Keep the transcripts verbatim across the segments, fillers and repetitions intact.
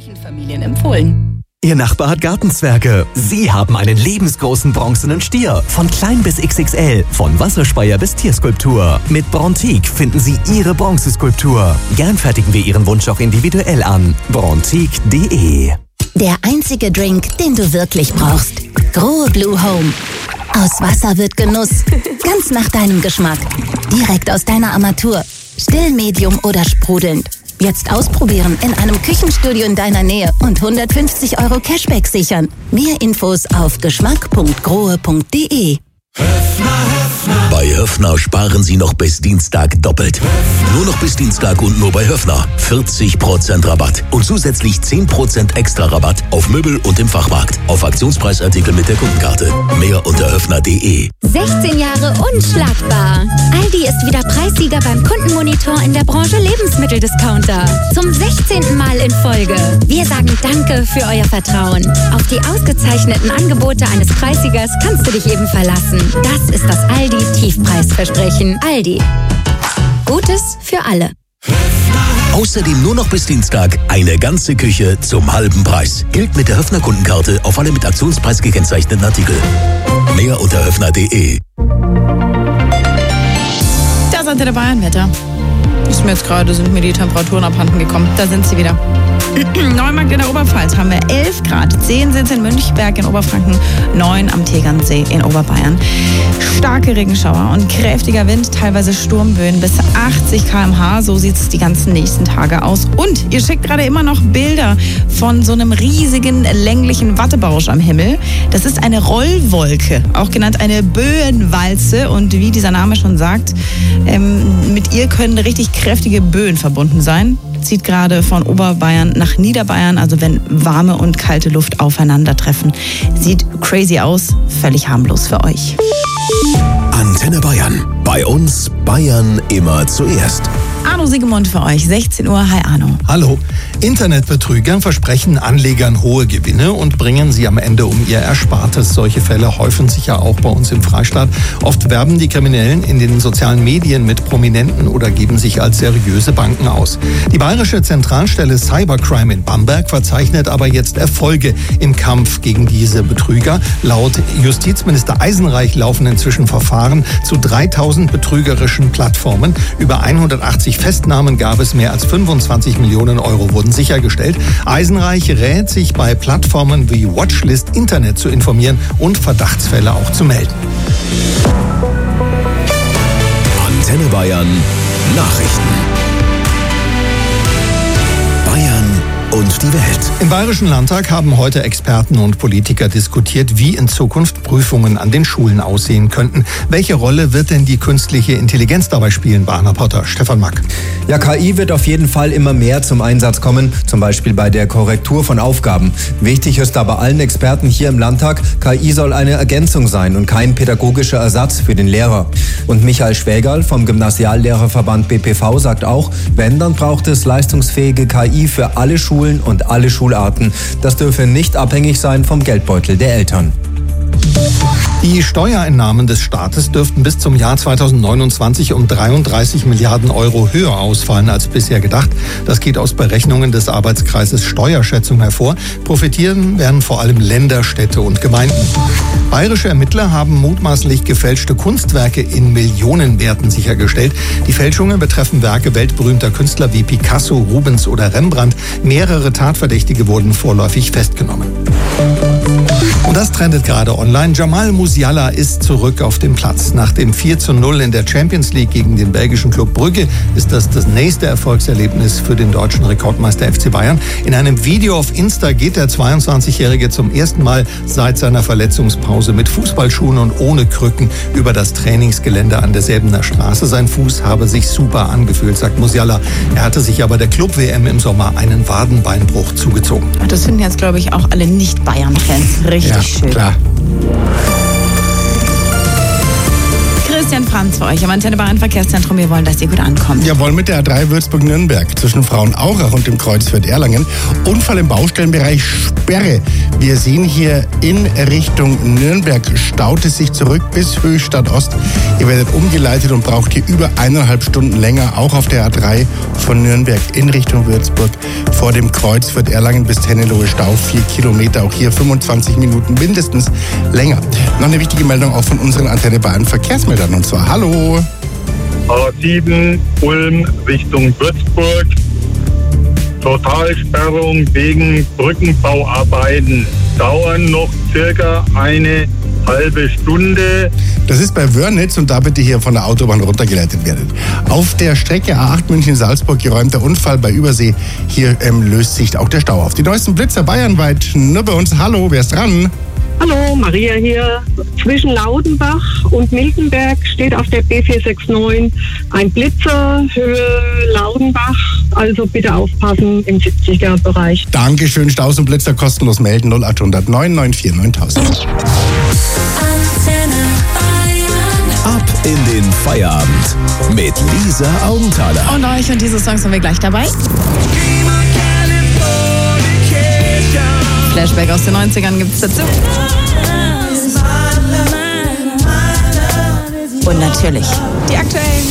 Küchenfamilien empfohlen. Ihr Nachbar hat Gartenzwerge. Sie haben einen lebensgroßen bronzenen Stier. Von klein bis X X L, von Wasserspeier bis Tierskulptur. Mit Brontique finden Sie Ihre Bronzeskulptur. Gern fertigen wir Ihren Wunsch auch individuell an. Brontique punkt de. Der einzige Drink, den du wirklich brauchst. Grohe Blue Home. Aus Wasser wird Genuss. Ganz nach deinem Geschmack. Direkt aus deiner Armatur. Still, Medium oder sprudelnd. Jetzt ausprobieren in einem Küchenstudio in deiner Nähe und hundertfünfzig Euro Cashback sichern. Mehr Infos auf geschmack punkt grohe punkt de. Bei Höffner sparen Sie noch bis Dienstag doppelt. Nur noch bis Dienstag und nur bei Höffner. vierzig Prozent Rabatt und zusätzlich zehn Prozent extra Rabatt auf Möbel und im Fachmarkt. Auf Aktionspreisartikel mit der Kundenkarte. Mehr unter höffner punkt de. sechzehn Jahre unschlagbar. Aldi ist wieder Preissieger beim Kundenmonitor in der Branche Lebensmitteldiscounter. Zum sechzehnten Mal in Folge. Wir sagen Danke für euer Vertrauen. Auf die ausgezeichneten Angebote eines Preissiegers kannst du dich eben verlassen. Das ist das Aldi-Tiefpreisversprechen. Aldi. Gutes für alle. Außerdem nur noch bis Dienstag eine ganze Küche zum halben Preis. Gilt mit der Höffner Kundenkarte auf alle mit Aktionspreis gekennzeichneten Artikel. Mehr unter höffner punkt de. Das Antenne Bayern-Wetter. Ist mir jetzt gerade, sind mir die Temperaturen abhanden gekommen. Da sind sie wieder. Neumarkt in der Oberpfalz haben wir elf Grad. zehn sind es in Münchberg in Oberfranken, neun am Tegernsee in Oberbayern. Starke Regenschauer und kräftiger Wind, teilweise Sturmböen bis achtzig Kilometer pro Stunde. So sieht es die ganzen nächsten Tage aus. Und ihr schickt gerade immer noch Bilder von so einem riesigen, länglichen Wattebausch am Himmel. Das ist eine Rollwolke, auch genannt eine Böenwalze. Und wie dieser Name schon sagt, ähm, mit ihr können richtig kräftige Böen verbunden sein. Zieht gerade von Oberbayern nach Niederbayern, also wenn warme und kalte Luft aufeinandertreffen. Sieht crazy aus, völlig harmlos für euch. Antenne Bayern. Bei uns Bayern immer zuerst. Arno Siegemund für euch, sechzehn Uhr. Hi Arno. Hallo. Internetbetrüger versprechen Anlegern hohe Gewinne und bringen sie am Ende um ihr Erspartes. Solche Fälle häufen sich ja auch bei uns im Freistaat. Oft werben die Kriminellen in den sozialen Medien mit Prominenten oder geben sich als seriöse Banken aus. Die bayerische Zentralstelle Cybercrime in Bamberg verzeichnet aber jetzt Erfolge im Kampf gegen diese Betrüger. Laut Justizminister Eisenreich laufen inzwischen Verfahren zu dreitausend betrügerischen Plattformen. Über hundertachtzig Festnahmen gab es, mehr als fünfundzwanzig Millionen Euro wurden sichergestellt. Eisenreich rät sich bei Plattformen wie Watchlist Internet zu informieren und Verdachtsfälle auch zu melden. Antenne Bayern Nachrichten. Bayern und die Welt. Im Bayerischen Landtag haben heute Experten und Politiker diskutiert, wie in Zukunft Prüfungen an den Schulen aussehen könnten. Welche Rolle wird denn die künstliche Intelligenz dabei spielen, Bahner-Potter? Stefan Mack. Ja, K I wird auf jeden Fall immer mehr zum Einsatz kommen, zum Beispiel bei der Korrektur von Aufgaben. Wichtig ist aber allen Experten hier im Landtag, K I soll eine Ergänzung sein und kein pädagogischer Ersatz für den Lehrer. Und Michael Schwägerl vom Gymnasiallehrerverband B P V sagt auch, wenn, dann braucht es leistungsfähige K I für alle Schulen und alle Schularten. Das dürfe nicht abhängig sein vom Geldbeutel der Eltern. Die Steuereinnahmen des Staates dürften bis zum Jahr zweitausendneunundzwanzig um dreiunddreißig Milliarden Euro höher ausfallen als bisher gedacht. Das geht aus Berechnungen des Arbeitskreises Steuerschätzung hervor. Profitieren werden vor allem Länder, Städte und Gemeinden. Bayerische Ermittler haben mutmaßlich gefälschte Kunstwerke in Millionenwerten sichergestellt. Die Fälschungen betreffen Werke weltberühmter Künstler wie Picasso, Rubens oder Rembrandt. Mehrere Tatverdächtige wurden vorläufig festgenommen. Und das trendet gerade online. Jamal Musiala ist zurück auf dem Platz. Nach dem vier zu null in der Champions League gegen den belgischen Club Brügge ist das das nächste Erfolgserlebnis für den deutschen Rekordmeister F C Bayern. In einem Video auf Insta geht der zweiundzwanzigjährige zum ersten Mal seit seiner Verletzungspause mit Fußballschuhen und ohne Krücken über das Trainingsgelände an der Säbener Straße. Sein Fuß habe sich super angefühlt, sagt Musiala. Er hatte sich aber der Club-W M im Sommer einen Wadenbeinbruch zugezogen. Das finden jetzt, glaube ich, auch alle Nicht-Bayern-Fans richtig ja, schön. Klar. Christian Franz für euch am Antenne Bayern Verkehrszentrum. Wir wollen, dass ihr gut ankommt. Jawohl, mit der A drei Würzburg-Nürnberg zwischen Frauenaurach und dem Kreuzfeld Erlangen. Unfall im Baustellenbereich, Sperre. Wir sehen hier in Richtung Nürnberg staut es sich zurück bis Höchstadt Ost. Ihr werdet umgeleitet und braucht hier über eineinhalb Stunden länger, auch auf der A drei von Nürnberg in Richtung Würzburg. vor dem Kreuzfurt Erlangen bis Tennelohe Stau, vier Kilometer, auch hier fünfundzwanzig Minuten mindestens länger. Noch eine wichtige Meldung auch von unseren Antenne Bayern Verkehrsmeldern und zwar hallo. A sieben Ulm Richtung Würzburg. Totalsperrung wegen Brückenbauarbeiten. Dauern noch circa eine halbe Stunde. Das ist bei Wörnitz und da bitte hier von der Autobahn runtergeleitet werden. Auf der Strecke A acht München-Salzburg geräumter Unfall bei Übersee. Hier ähm, löst sich auch der Stau auf. Die neuesten Blitzer bayernweit nur bei uns. Hallo, wer ist dran? Hallo, Maria hier. Zwischen Laudenbach und Miltenberg steht auf der B vier sechs neun ein Blitzer, Höhe Laudenbach. Also bitte aufpassen im siebziger-Bereich. Dankeschön, Staus und Blitzer kostenlos melden null acht hundert neun neun vier neuntausend. Ab in den Feierabend mit Lisa Augenthaler. Und euch und diese Songs haben wir gleich dabei. Flashback aus den neunzigern gibt's dazu. Und natürlich die aktuellen.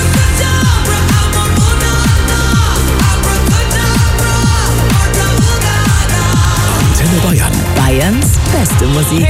Antenne Bayern. Bayerns beste Musik.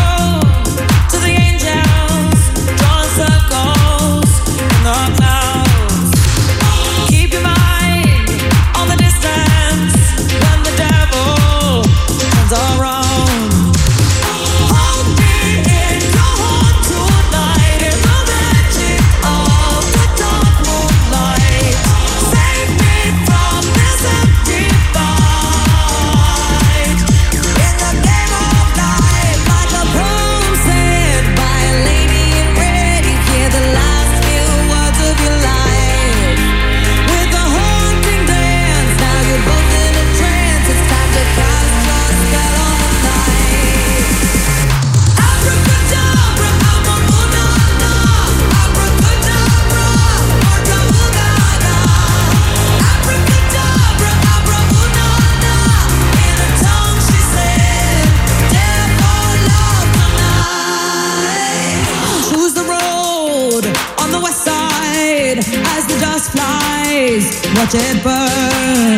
Watch it burn.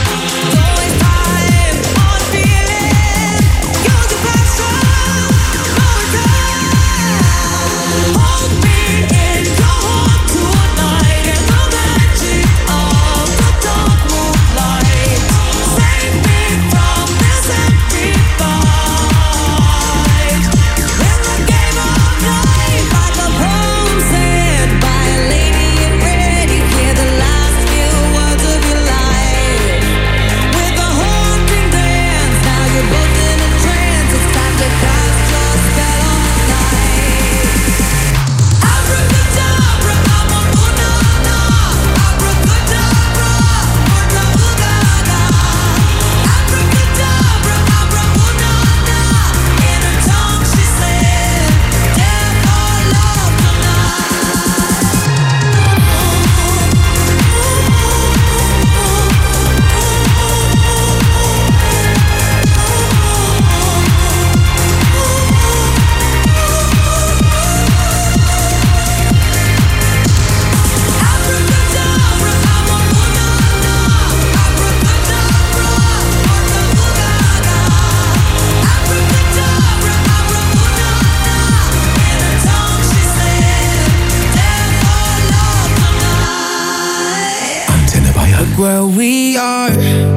Where we are,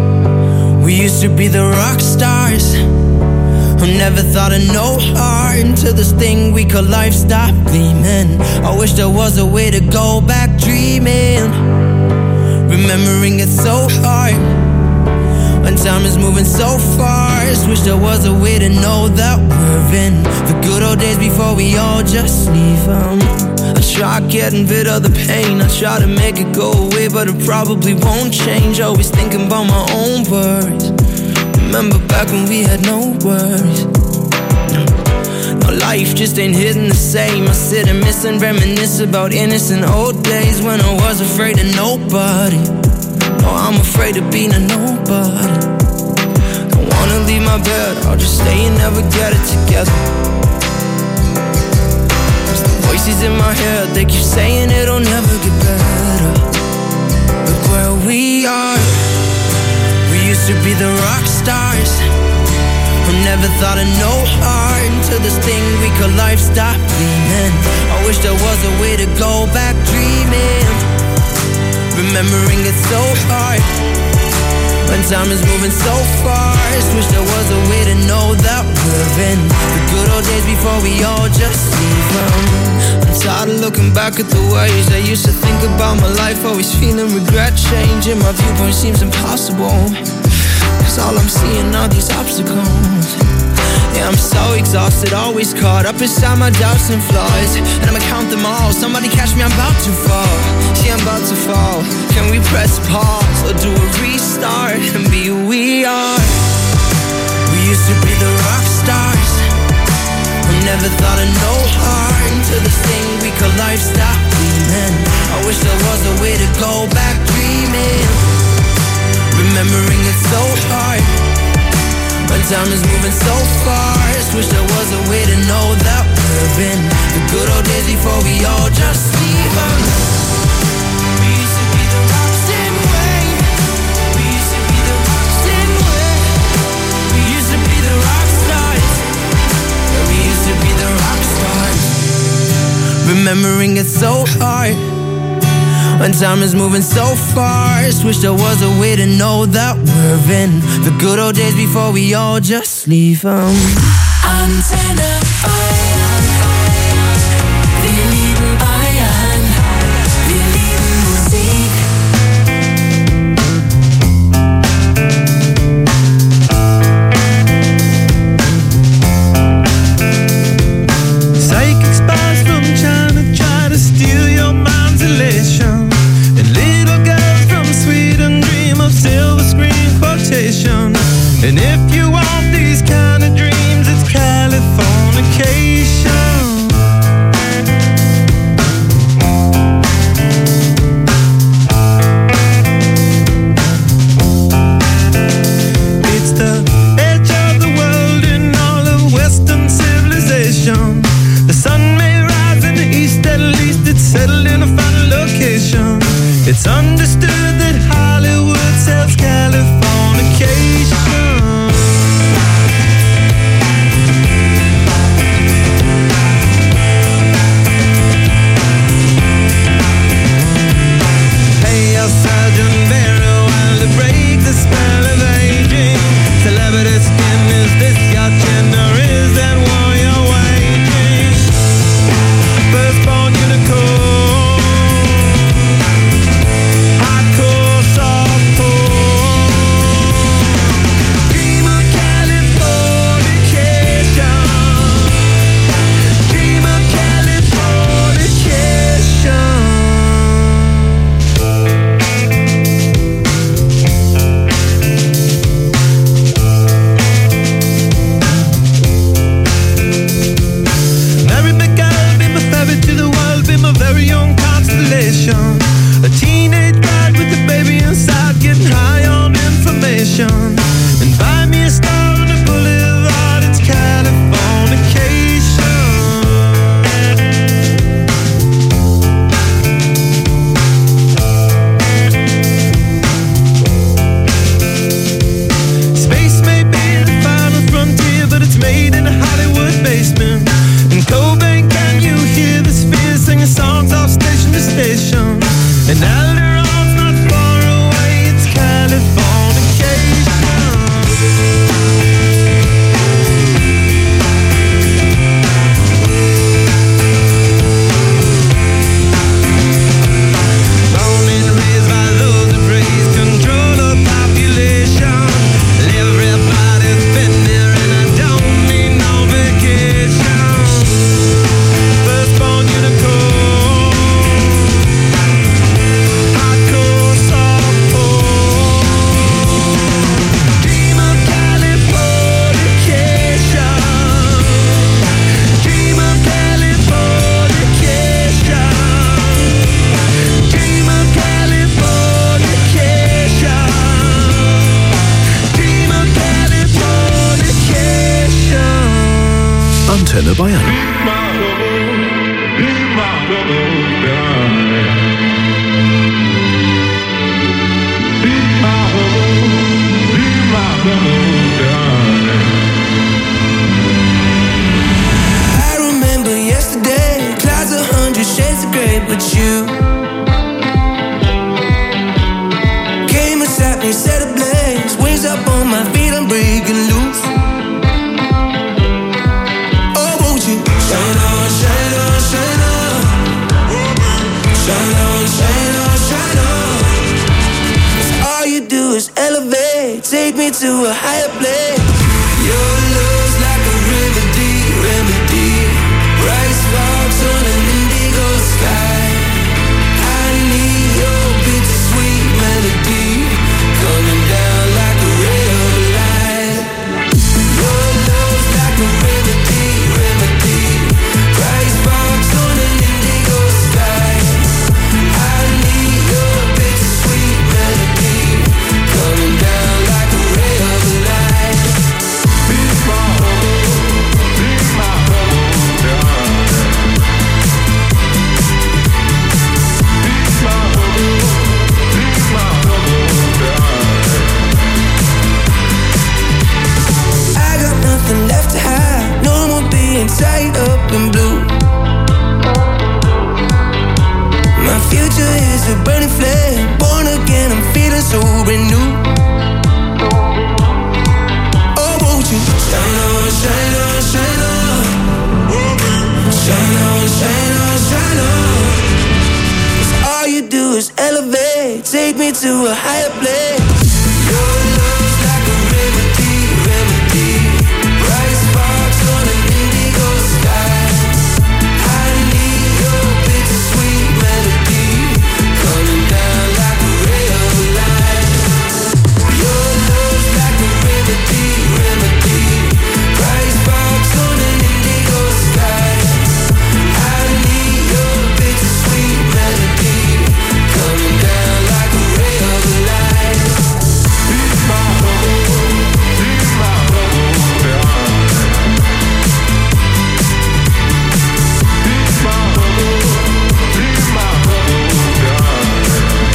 we used to be the rock stars who never thought of no heart until this thing we call life stopped gleaming. I wish there was a way to go back dreaming, remembering it's so hard when time is moving so fast. Wish there was a way to know that we're in the good old days before we all just leave them. I try getting rid of the pain, I try to make it go away, but it probably won't change. Always thinking about my own worries. Remember back when we had no worries. No, life just ain't hitting the same. I sit and miss and reminisce about innocent old days when I was afraid of nobody. No, I'm afraid of being a nobody. Don't wanna leave my bed, I'll just stay and never get it together. Voices in my head, they keep saying it'll never get better. Look where we are. We used to be the rock stars who never thought of no harm till this thing we call life stopped gleaming. I wish there was a way to go back dreaming, remembering it so hard when time is moving so fast. Wish there was a way to know that we're in the good old days before we all just leave them. I'm tired of looking back at the ways I used to think about my life, always feeling regret changing. My viewpoint seems impossible, cause all I'm seeing are these obstacles. Yeah, I'm so exhausted, always caught up inside my doubts and flaws, and I'ma count them all. Somebody catch me, I'm about to fall. See, I'm about to fall. Can we press pause or do a restart and be who we are? We used to be the rock stars who never thought of no harm till this thing we call life stopped gleaming. I wish there was a way to go back dreaming, remembering it so hard when time is moving so fast. Wish there was a way to know that we're in the good old days before we all just leave them. We used to be the rocks, didn't we? We used to be the rocks, didn't we? We used to be the rock stars. Yeah, we used to be the rock stars, remembering it so hard when time is moving so fast. Wish there was a way to know that we're in the good old days before we all just leave them. Antenne Bayern. Wir lieben Bayern. Wir lieben Musik. Psychic spies from China try to steal your mind's elation, and little girls from Sweden dream of silver screen quotation. And if you want these kind of dreams, it's Californication. It's the edge of the world in all of Western civilization. The sun may rise in the east, at least it's settled in a final location. It's understood that Hollywood sells Californication. Pay your surgeon very well to break the spell of aging. Celebrity skin, is this your chin or is that war you're waging? Firstborn unicorn, hardcore softcore. Dream of Californication. Dream of Californication. Mary McGill, be my ferry to the world, be my very own constellation. A teenage bride with a baby inside, getting high on information. And buy me a star on the boulevard, it's Californication. Space may be the final frontier, but it's made in a Hollywood basement. In Cobain, can you hear the spheres singing songs off station to station? And Alderon's not far away, it's Californication. Born and raised by those that praise control of population. Everybody's been there and I don't need no vacation. Firstborn unicorn, hardcore softcore. Dream of Californication. Dream of Californication. Dream of Californication. Dream of Californication. Antenne Bayern. Be my breaking loose. Oh, won't you shine on, shine on, shine on, shine on, shine on, shine on. 'Cause all you do is elevate, take me to a higher place. Your love's like a remedy, remedy. Bright sparks on an indigo sky. I need your bittersweet melody coming down like a ray of light. Your love's like a remedy, remedy. Bright sparks on an indigo sky. I need your bittersweet melody coming down like a ray of light. Be my hope, be my hope, darling. Be my hope, be my hope, darling. I got nothing left to hide, no more being tied up in blue. My future is a burning flame, born again, I'm feeling so renewed. Oh, won't you shine on, shine on, shine on, shine on, shine on, shine on. 'Cause all you do is elevate, take me to a higher place. Your love's like a remedy, remedy. Bright sparks on an indigo sky. I need your bittersweet melody coming down like a ray of light. Your love's like a remedy, remedy. Bright sparks on an indigo sky. I need your bittersweet melody coming down like a ray of light. Be my hope, be my hope, darling. Be my hope, be my hope, darling.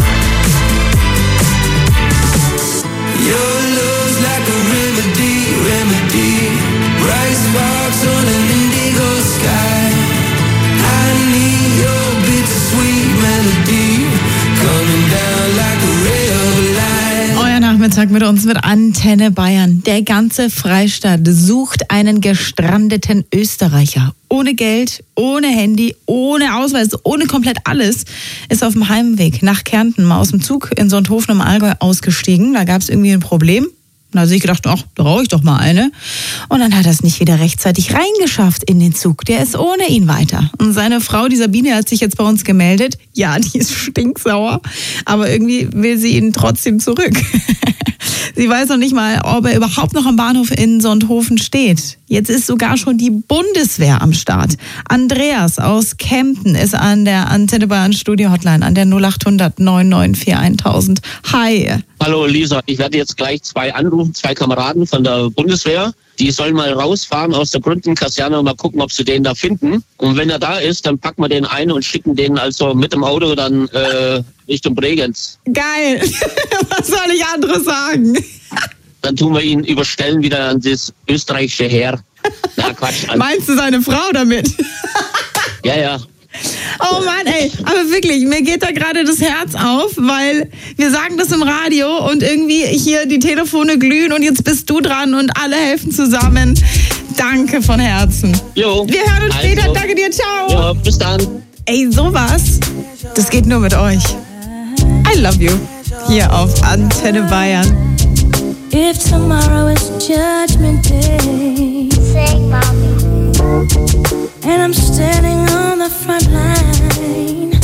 Your love's like a remedy, remedy. Bright sparks on an indigo sky. I need your bittersweet melody coming down like a ray of light. Euer Nachmittag mit uns mit Antenne Bayern. Der ganze Freistaat sucht einen gestrandeten Österreicher. Ohne Geld, ohne Handy, ohne Ausweis, ohne komplett alles, ist auf dem Heimweg nach Kärnten mal aus dem Zug in Sonthofen im Allgäu ausgestiegen. Da gab es irgendwie ein Problem. Und da hat er sich gedacht, ach, da rauche ich doch mal eine. Und dann hat er es nicht wieder rechtzeitig reingeschafft in den Zug. Der ist ohne ihn weiter. Und seine Frau, die Sabine, hat sich jetzt bei uns gemeldet. Ja, die ist stinksauer. Aber irgendwie will sie ihn trotzdem zurück. Sie weiß noch nicht mal, ob er überhaupt noch am Bahnhof in Sonthofen steht. Jetzt ist sogar schon die Bundeswehr am Start. Andreas aus Kempten ist an der Antenne Bayern Studio Hotline an der null acht hundert neun neun vier tausend. Hi. Hallo Lisa, ich werde jetzt gleich zwei anrufen, zwei Kameraden von der Bundeswehr. Die sollen mal rausfahren aus der Grundenkaserne und mal gucken, ob sie den da finden. Und wenn er da ist, dann packen wir den ein und schicken den also mit dem Auto dann äh, Richtung Bregenz. Geil. Was soll ich anderes sagen? Dann tun wir ihn überstellen wieder an das österreichische Heer. Na Quatsch. An. Meinst du seine Frau damit? Ja, ja. Oh Mann, ey, aber wirklich, mir geht da gerade das Herz auf, weil wir sagen das im Radio und irgendwie hier die Telefone glühen und jetzt bist du dran und alle helfen zusammen. Danke von Herzen. Jo. Wir hören uns also. später. Danke dir, ciao. Ja, bis dann. Ey, sowas, das geht nur mit euch. I love you. Hier auf Antenne Bayern. If tomorrow is judgment day, sing, mommy. And I'm standing on the front line,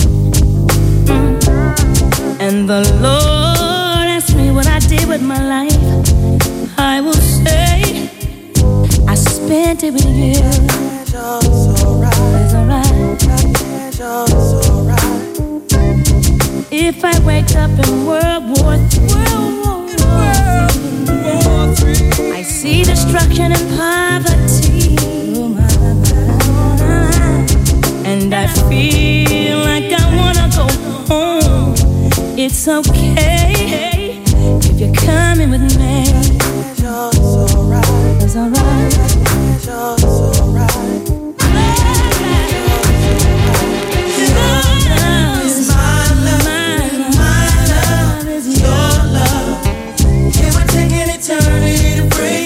mm. And the Lord asks me what I did with my life, I will say I spent it with you. It's alright. If I wake up in World War Three, I see destruction and poverty, and I feel like I wanna go home. It's okay if you're coming with me. It's alright. It's alright. It's alright. Eternity to bring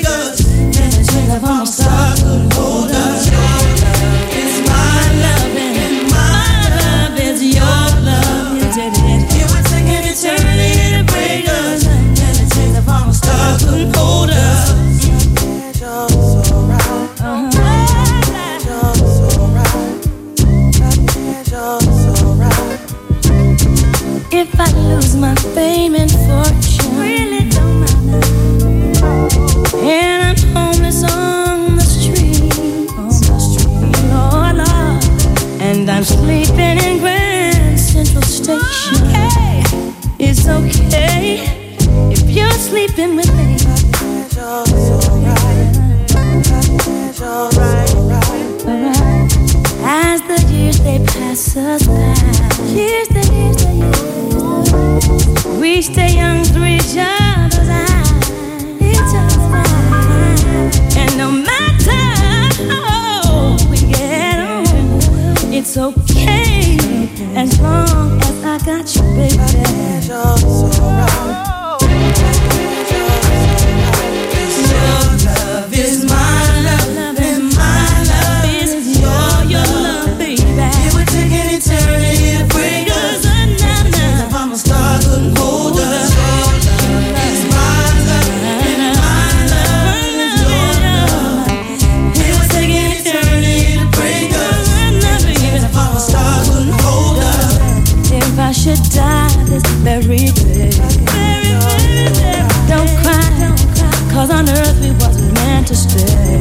It's okay as long as I got you, baby. Your love is my love, and my love is your, your love, baby. It would take an eternity to break us. If I'm a star, couldn't hold us. Your love is my love, and my love is your love. It would take an eternity to break us. If I'm a star, couldn't hold us. If I should die this very day, don't cry, cause on earth we wasn't meant to stay.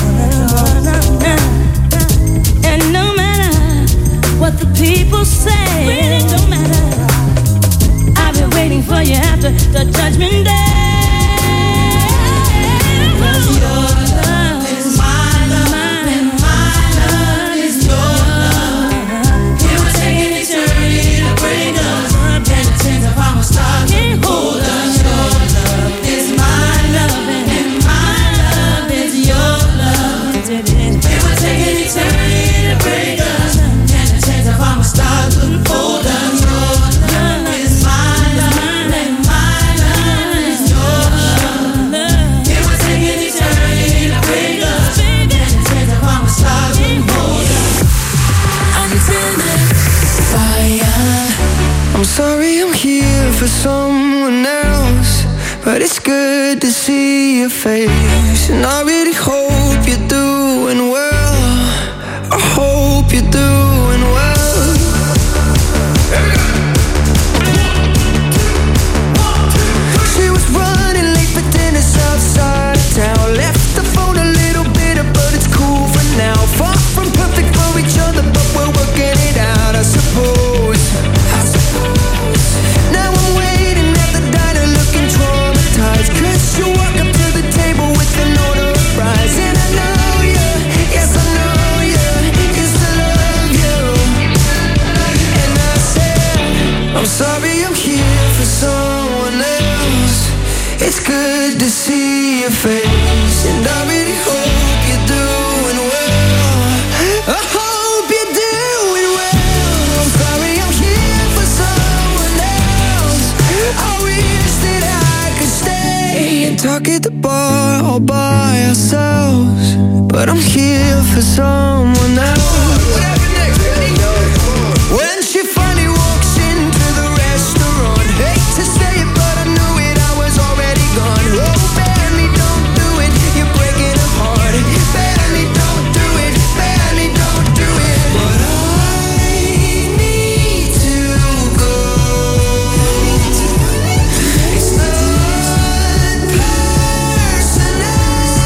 And no matter what the people say, really don't matter, I've been waiting for you after the judgment day. Cause your love is my love, and my love is your love. It would take an eternity to break us, and a chance if I'm a star can't hold us. Your love is my love, and my love is your love. It would take an eternity to break us, and a chance if I'm a star couldn't hold us. Your love is my love, and my love is your love. It would take an eternity to break us, and a chance if I'm a star couldn't hold us. I'm sorry I'm here for someone else, but it's good to see your face. And I really hope you're doing well. I hope you're doing well. She was running late for dinner outside of town. Left the phone a little bitter, but it's cool for now. Far from perfect for each other, but we're working it out, I suppose. I suppose. Now I'm waiting at the diner looking traumatized, cause you walk up to the table with an order of fries. And I know you, yes I know you, used to love you. And I said, I'm sorry I'm here for someone else. It's good to see your face, and I really hope you're doing well. I hope you're doing well. I'm sorry I'm here for someone else. I wish that I could stay and talk at the bar all by ourselves, but I'm here for someone else. When she finally walks into the restaurant, hate to say it, but I knew it, I was already gone. Oh, Benny, don't do it, you're breaking her heart. Benny, don't do it, Benny, don't do it. But I need to go. It's not personal.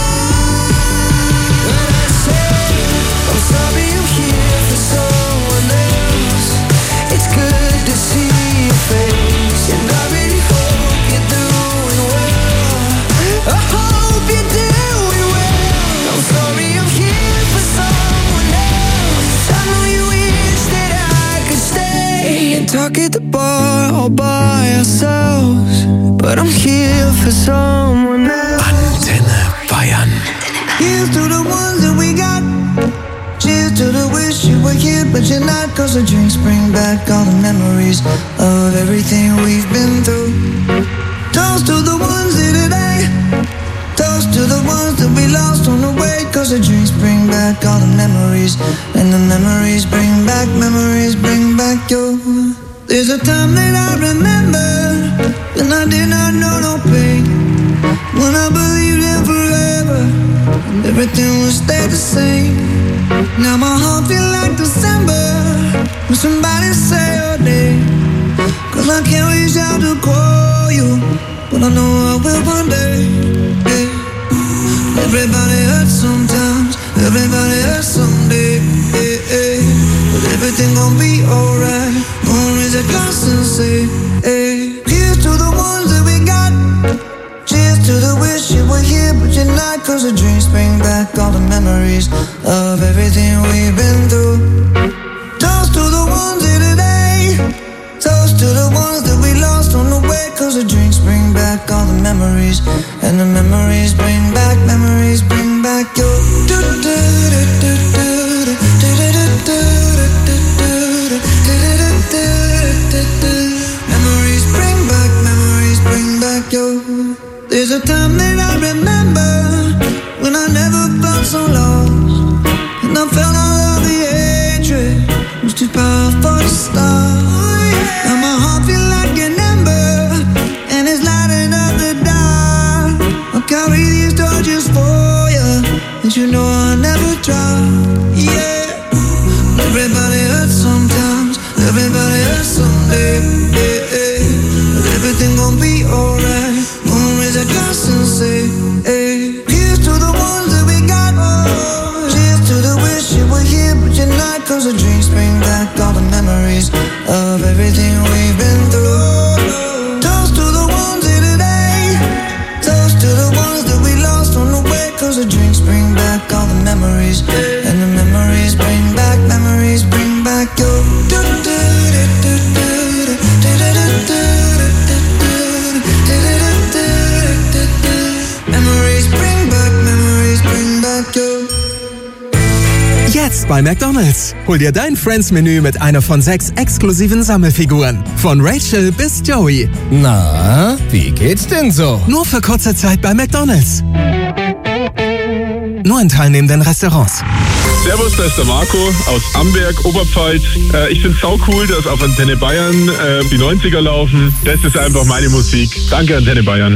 When I say I'm sorry I'm here for someone else, it's good to see your face, and I really hope you're doing well. I hope you're doing well. I'm sorry I'm here for someone else. I know you wish that I could stay and talk at the bar all by ourselves, but I'm here for someone else. Antenne Bayern. Here's to the ones that we got. Cheers to the wish you were here, but you're not. Cause the drinks bring back all the memories of everything we've been through. Toast to the ones here today. Toast to the ones that we lost on the way. Cause the drinks bring back all the memories, and the memories bring back, memories bring back you. There's a time that I remember when I did not know no pain, when I believed in forever and everything would stay the same. Now my heart feel like December when somebody say your name. Cause I can't reach out to call you, but I know I will one day. Yeah. Everybody hurts sometimes, everybody hurts someday. Yeah, yeah. But everything gon' be alright. Gonna raise a glass and say, hey. Here's to the ones that we got. Cheers to the wish you were here, but you're not. Cause the dreams bring back all the memories of everything we've been through. Toast to the ones here today. Toast to the ones that we lost on the way. Cause the drinks bring back all the memories, and the memories bring back, memories bring back your. die just for you, and you know I'll never drop. Yeah, everybody hurts sometimes, everybody hurts someday. Yeah, yeah. But everything gon' be alright. Gonna raise a glass and say, hey, here's to the ones that we got. Cheers to the wish you were here, but you're not. Cause the drinks bring back all the memories of everything we've been through. Toast to the ones here today. Toast to the ones that we lost on the way. Cause the drinks bring back all the memories. And the memories bring back, memories bring back your. Memories bring back, memories bring back your. Jetzt bei McDonald's. Hol dir dein Friends-Menü mit einer von sechs exklusiven Sammelfiguren. Von Rachel bis Joey. Na, wie geht's denn so? Nur für kurze Zeit bei McDonald's. Nur in teilnehmenden Restaurants. Servus, da ist der Marco aus Amberg, Oberpfalz. Äh, ich find's sau cool, dass auf Antenne Bayern äh, die neunziger laufen. Das ist einfach meine Musik. Danke, Antenne Bayern.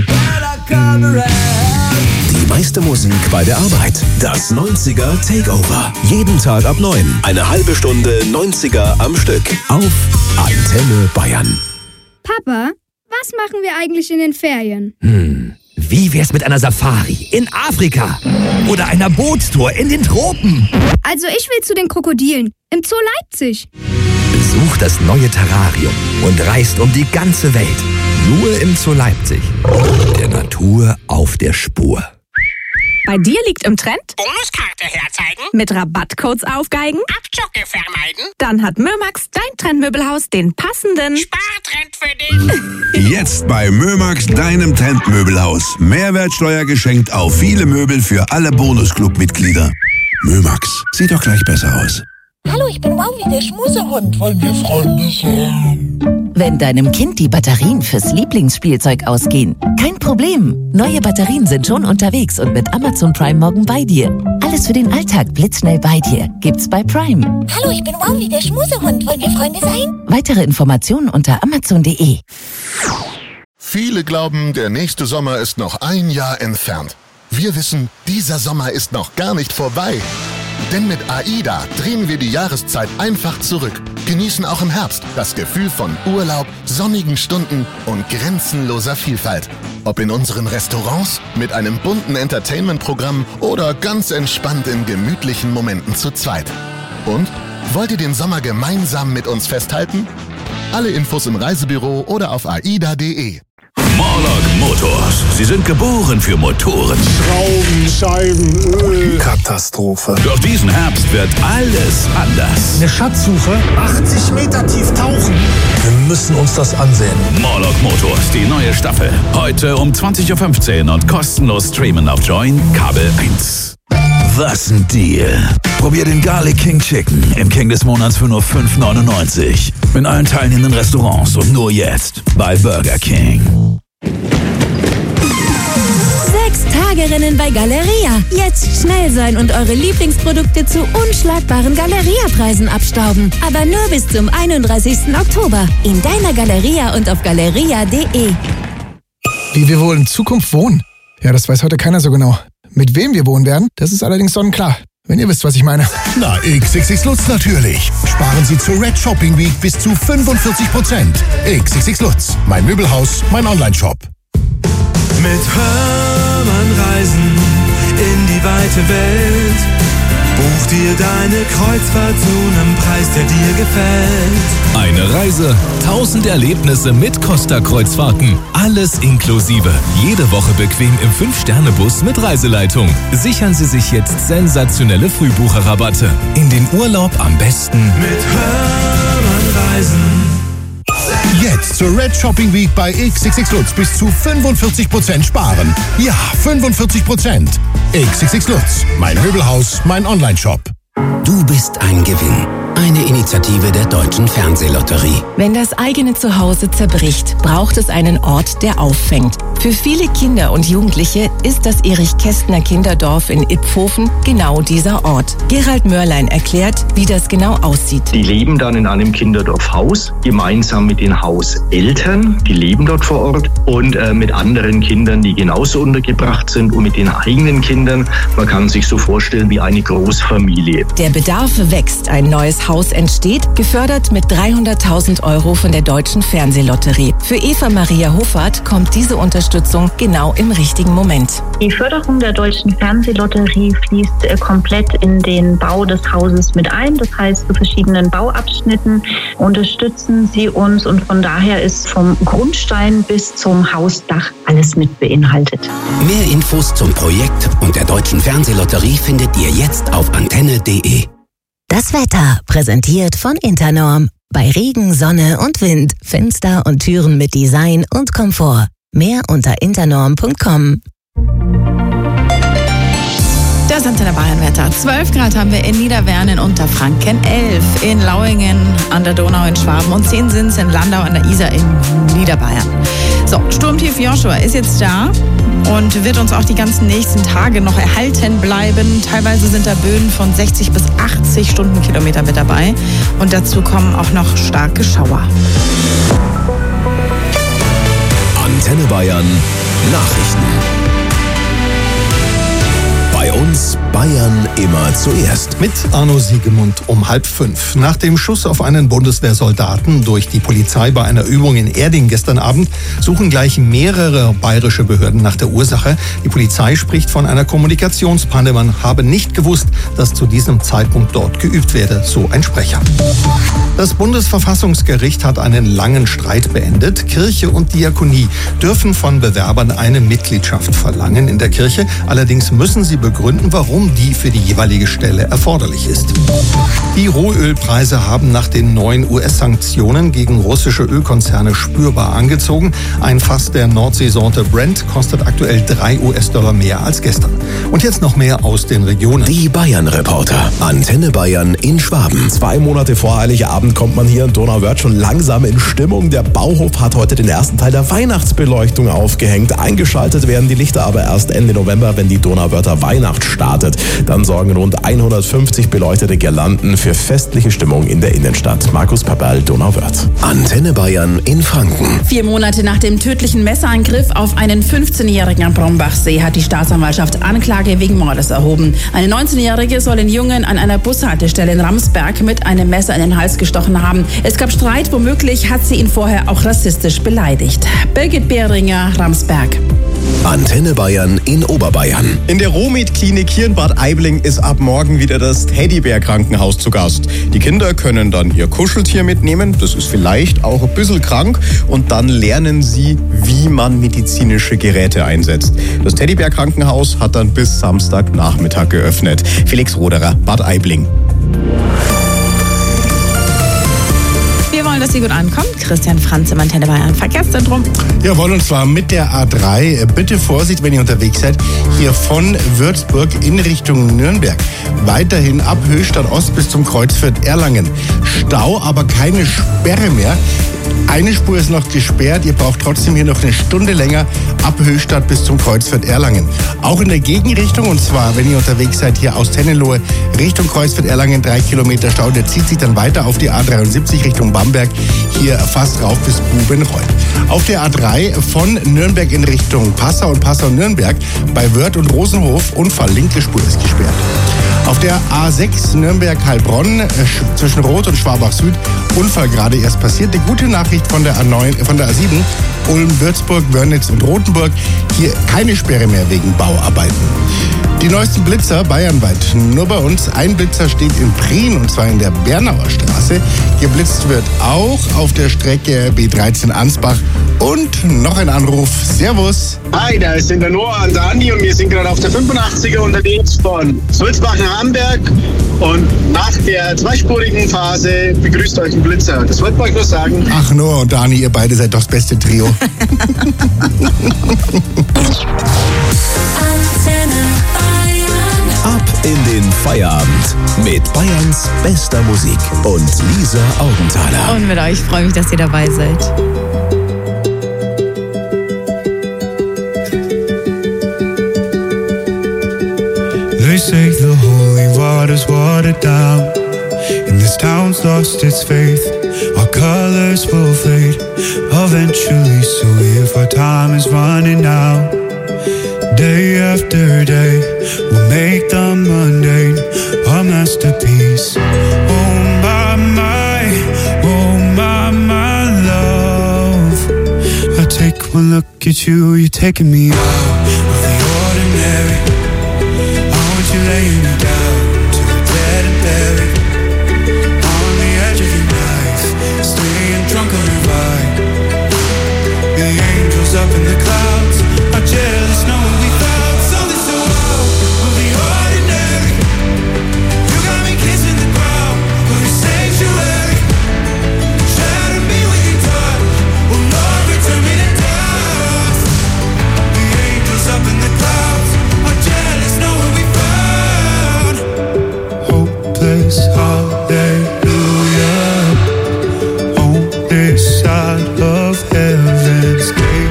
Die meiste Musik bei der Arbeit. Das neunziger Takeover. Jeden Tag ab neun. Eine halbe Stunde neunziger am Stück. Auf Antenne Bayern. Papa, was machen wir eigentlich in den Ferien? Hm, wie wär's mit einer Safari in Afrika? Oder einer Bootstour in den Tropen? Also ich will zu den Krokodilen im Zoo Leipzig. Besucht das neue Terrarium und reist um die ganze Welt. Nur im Zoo Leipzig. Der Natur auf der Spur. Bei dir liegt im Trend? Bonuskarte herzeigen? Mit Rabattcodes aufgeigen? Abzocke vermeiden? Dann hat Mömax, dein Trendmöbelhaus, den passenden Spartrend für dich. Jetzt bei Mömax, deinem Trendmöbelhaus. Mehrwertsteuer geschenkt auf viele Möbel für alle Bonusclub-Mitglieder. Mömax, sieht doch gleich besser aus. Hallo, ich bin Wowi, der Schmusehund. Wollen wir Freunde sein? Wenn deinem Kind die Batterien fürs Lieblingsspielzeug ausgehen, kein Problem. Neue Batterien sind schon unterwegs und mit Amazon Prime morgen bei dir. Alles für den Alltag blitzschnell bei dir. Gibt's bei Prime. Hallo, ich bin Wowi, der Schmusehund. Wollen wir Freunde sein? Weitere Informationen unter amazon punkt de. Viele glauben, der nächste Sommer ist noch ein Jahr entfernt. Wir wissen, dieser Sommer ist noch gar nicht vorbei. Denn mit AIDA drehen wir die Jahreszeit einfach zurück. Genießen auch im Herbst das Gefühl von Urlaub, sonnigen Stunden und grenzenloser Vielfalt. Ob in unseren Restaurants, mit einem bunten Entertainment-Programm oder ganz entspannt in gemütlichen Momenten zu zweit. Und, wollt ihr den Sommer gemeinsam mit uns festhalten? Alle Infos im Reisebüro oder auf aida punkt de. Morlock Motors. Sie sind geboren für Motoren. Schrauben, Scheiben, Öl. Katastrophe. Doch diesen Herbst wird alles anders. Eine Schatzsuche? achtzig Meter tief tauchen. Wir müssen uns das ansehen. Morlock Motors, die neue Staffel. Heute um zwanzig Uhr fünfzehn und kostenlos streamen auf Join Kabel eins. Was ein Deal. Probier den Garlic King Chicken im King des Monats für nur fünf neunundneunzig. In allen teilnehmenden Restaurants und nur jetzt bei Burger King. Sechs Tage-Rennen bei Galeria. Jetzt schnell sein und eure Lieblingsprodukte zu unschlagbaren Galeria-Preisen abstauben. Aber nur bis zum einunddreißigsten Oktober. In deiner Galeria und auf galeria punkt de. Wie wir wohl in Zukunft wohnen? Ja, das weiß heute keiner so genau. Mit wem wir wohnen werden, das ist allerdings sonnenklar. Wenn ihr wisst, was ich meine. Na, X X X Lutz natürlich. Sparen Sie zur Red Shopping Week bis zu fünfundvierzig Prozent. X X X Lutz, mein Möbelhaus, mein Online-Shop. Mit Hörmann reisen in die weite Welt. Buch dir deine Kreuzfahrt zu einem Preis, der dir gefällt. Eine Reise, tausend Erlebnisse mit Costa Kreuzfahrten. Alles inklusive. Jede Woche bequem im fünf Sterne Bus mit Reiseleitung. Sichern Sie sich jetzt sensationelle Frühbucherrabatte. In den Urlaub am besten mit Hörmann reisen. Jetzt zur Red Shopping Week bei X X X Lutz bis zu fünfundvierzig Prozent sparen. Ja, fünfundvierzig Prozent. X X X Lutz, mein Möbelhaus, mein Online-Shop. Du bist ein Gewinn. Eine Initiative der Deutschen Fernsehlotterie. Wenn das eigene Zuhause zerbricht, braucht es einen Ort, der auffängt. Für viele Kinder und Jugendliche ist das Erich-Kästner-Kinderdorf in Iphofen genau dieser Ort. Gerald Mörlein erklärt, wie das genau aussieht. Die leben dann in einem Kinderdorfhaus, gemeinsam mit den Hauseltern, die leben dort vor Ort, und äh, mit anderen Kindern, die genauso untergebracht sind, und mit den eigenen Kindern. Man kann sich so vorstellen wie eine Großfamilie. Der Bedarf wächst, ein neues Haus entsteht, gefördert mit dreihunderttausend Euro von der Deutschen Fernsehlotterie. Für Eva Maria Hoffart kommt diese Unterstützung genau im richtigen Moment. Die Förderung der Deutschen Fernsehlotterie fließt äh, komplett in den Bau des Hauses mit ein. Das heißt, zu verschiedenen Bauabschnitten unterstützen sie uns, und von daher ist vom Grundstein bis zum Hausdach alles mit beinhaltet. Mehr Infos zum Projekt und der Deutschen Fernsehlotterie findet ihr jetzt auf antenne punkt de. Das Wetter, präsentiert von Internorm. Bei Regen, Sonne und Wind, Fenster und Türen mit Design und Komfort. Mehr unter internorm punkt com. Das Antenne Bayern-Wetter. zwölf Grad haben wir in Niederwern in Unterfranken, elf in Lauingen an der Donau in Schwaben und zehn sind es in Landau an der Isar in Niederbayern. So, Sturmtief Joshua ist jetzt da und wird uns auch die ganzen nächsten Tage noch erhalten bleiben. Teilweise sind da Böen von sechzig bis achtzig Stundenkilometer mit dabei, und dazu kommen auch noch starke Schauer. Antenne Bayern Nachrichten. Bei uns Bayern immer zuerst. Mit Arno Siegemund um halb fünf. Nach dem Schuss auf einen Bundeswehrsoldaten durch die Polizei bei einer Übung in Erding gestern Abend suchen gleich mehrere bayerische Behörden nach der Ursache. Die Polizei spricht von einer Kommunikationspanne. Man habe nicht gewusst, dass zu diesem Zeitpunkt dort geübt werde, so ein Sprecher. Das Bundesverfassungsgericht hat einen langen Streit beendet. Kirche und Diakonie dürfen von Bewerbern eine Mitgliedschaft verlangen in der Kirche. Allerdings müssen sie begründen, warum die für die jeweilige Stelle erforderlich ist. Die Rohölpreise haben nach den neuen U S-Sanktionen gegen russische Ölkonzerne spürbar angezogen. Ein Fass der Nordseesorte Brent kostet aktuell drei US-Dollar mehr als gestern. Und jetzt noch mehr aus den Regionen. Die Bayern-Reporter. Antenne Bayern in Schwaben. Zwei Monate vor Heiligabend kommt man hier in Donauwörth schon langsam in Stimmung. Der Bauhof hat heute den ersten Teil der Weihnachtsbeleuchtung aufgehängt. Eingeschaltet werden die Lichter aber erst Ende November, wenn die Donauwörther Weihnacht startet. Dann sorgen rund hundertfünfzig beleuchtete Girlanden für festliche Stimmung in der Innenstadt. Markus Paperl, Donauwörth. Antenne Bayern in Franken. Vier Monate nach dem tödlichen Messerangriff auf einen fünfzehnjährigen am Brombachsee hat die Staatsanwaltschaft Anklage wegen Mordes erhoben. Eine neunzehnjährige soll den Jungen an einer Bushaltestelle in Ramsberg mit einem Messer in den Hals gestochen haben. Es gab Streit, womöglich hat sie ihn vorher auch rassistisch beleidigt. Birgit Behringer, Ramsberg. Antenne Bayern in Oberbayern. In der Romit-Klinik hier in Bad Aibling ist ab morgen wieder das Teddybär-Krankenhaus zu Gast. Die Kinder können dann ihr Kuscheltier mitnehmen, das ist vielleicht auch ein bisschen krank, und dann lernen sie, wie man medizinische Geräte einsetzt. Das Teddybär-Krankenhaus hat dann bis Samstagnachmittag geöffnet. Felix Roderer, Bad Aibling. Wir wollen, dass sie gut ankommt. Christian Franz im Antenne Bayern Verkehrszentrum. Jawohl, und zwar mit der A drei. Bitte Vorsicht, wenn ihr unterwegs seid. Hier von Würzburg in Richtung Nürnberg. Weiterhin ab Höchstadt Ost bis zum Kreuzviertel Erlangen. Stau, aber keine Sperre mehr. Eine Spur ist noch gesperrt. Ihr braucht trotzdem hier noch eine Stunde länger ab Höchstadt bis zum Kreuzviertel Erlangen. Auch in der Gegenrichtung, und zwar, wenn ihr unterwegs seid, hier aus Tennenlohe Richtung Kreuzviertel Erlangen, drei Kilometer Stau. Der zieht sich dann weiter auf die A dreiundsiebzig Richtung Bamberg, hier fast rauf bis Bubenreuth. Auf der A drei von Nürnberg in Richtung Passau und Passau-Nürnberg bei Wörth und Rosenhof Unfall. Linke Spur ist gesperrt. Auf der A sechs Nürnberg-Heilbronn äh, zwischen Roth und Schwabach-Süd Unfall gerade erst passiert. Die gute Nachricht von der A neun, von der A sieben Ulm, Würzburg, Wörnitz und Rothenburg. Hier keine Sperre mehr wegen Bauarbeiten. Die neuesten Blitzer bayernweit. Nur bei uns. Ein Blitzer steht in Prien, und zwar in der Bernauer Straße. Geblitzt wird auch auf der Strecke B dreizehn Ansbach. Und noch ein Anruf. Servus. Hi, da ist der Noah und der Andi, und wir sind gerade auf der fünfundachtziger unterwegs von Sulzbach nach Amberg. Und nach der zweispurigen Phase begrüßt euch ein Blitzer. Das wollte ich euch nur sagen. Ach, Noah und Dani, ihr beide seid doch das beste Trio. Ab in den Feierabend mit Bayerns bester Musik und Lisa Augenthaler. Und mit euch freue ich mich, dass ihr dabei seid. They say the holy water's watered down, and this town's lost its faith. Our colors will fade eventually, so if our time is running out, day after day, we'll make the mundane a masterpiece. Oh my, my, oh my, my love. I take one look at you, you're taking me out of the ordinary. I want you laying me down to the dead and buried, on the edge of your knife, staying drunk on your ride. The angels up in the clouds are jealous knowing we found something so out of the ordinary. You got me kissing the ground of your sanctuary. Shatter me with your touch, oh Lord, return me to dust. The angels up in the clouds are jealous knowing we found hopeless hallelujah on this side of heaven's gate.